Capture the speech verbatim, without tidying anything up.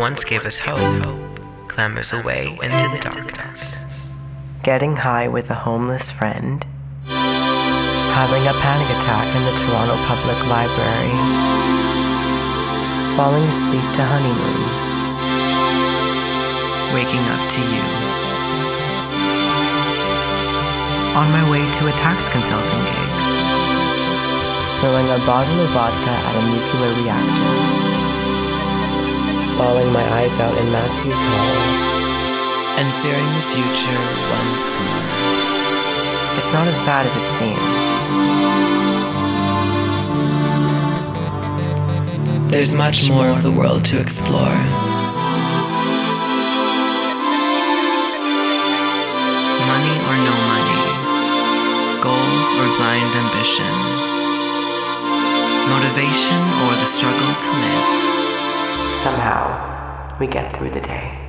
once gave us hope clambers away into the darkness. Getting high with a homeless friend. Having a panic attack in the Toronto Public Library. Falling asleep to Honeymoon. Waking up to you. On my way to a tax consulting gig. Throwing a bottle of vodka at a nuclear reactor. Bawling my eyes out in Matthews Hall. And fearing the future once more. It's not as bad as it seems. There's much more of the world to explore. Money or no money, goals or blind ambition, motivation or the struggle to live. Somehow, we get through the day.